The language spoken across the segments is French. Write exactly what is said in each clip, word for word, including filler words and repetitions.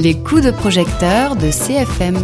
Les coups de projecteur de C F M.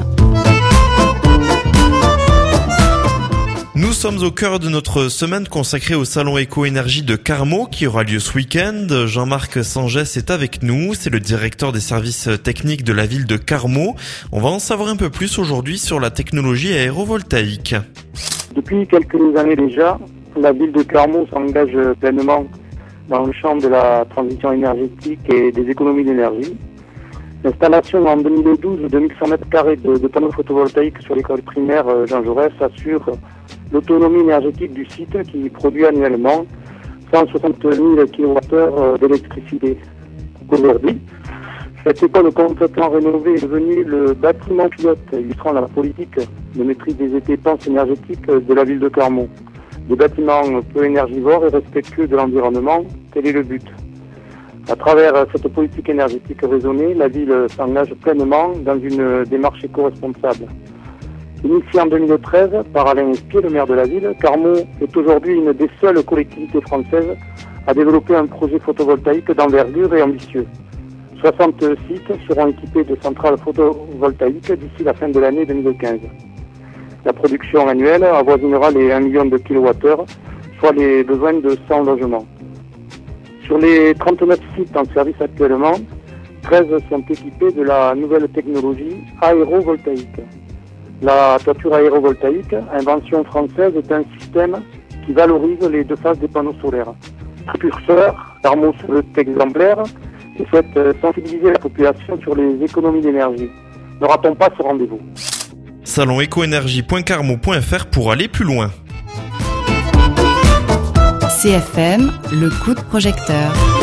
Nous sommes au cœur de notre semaine consacrée au salon Éco-Énergie de Carmaux qui aura lieu ce week-end. Jean-Marc Sangès est avec nous, c'est le directeur des services techniques de la ville de Carmaux. On va en savoir un peu plus aujourd'hui sur la technologie aérovoltaïque. Depuis quelques années déjà, la ville de Carmaux s'engage pleinement dans le champ de la transition énergétique et des économies d'énergie. L'installation en deux mille douze de mille cent mètres carrés de, de panneaux photovoltaïques sur l'école primaire Jean Jaurès assure l'autonomie énergétique du site qui produit annuellement cent soixante mille kilowattheures d'électricité. Aujourd'hui, cette école complètement rénovée est devenue le bâtiment pilote illustrant la politique de maîtrise des dépenses énergétiques de la ville de Carmaux. Des bâtiments peu énergivores et respectueux de l'environnement, tel est le but. À travers cette politique énergétique raisonnée, la ville s'engage pleinement dans une démarche éco-responsable. Initiée en deux mille treize par Alain Espier, le maire de la ville, Carmaux est aujourd'hui une des seules collectivités françaises à développer un projet photovoltaïque d'envergure et ambitieux. soixante sites seront équipés de centrales photovoltaïques d'ici la fin de l'année deux mille quinze. La production annuelle avoisinera les un million de kilowattheures, soit les besoins de cent logements. Sur les trente-neuf sites en service actuellement, treize sont équipés de la nouvelle technologie aérovoltaïque. La toiture aérovoltaïque, invention française, est un système qui valorise les deux faces des panneaux solaires. Précurseur, Carmaux est exemplaire et souhaite sensibiliser la population sur les économies d'énergie. Ne ratons pas ce rendez-vous. salon écoénergie point carmaux point f r pour aller plus loin. C F M, le coup de projecteur.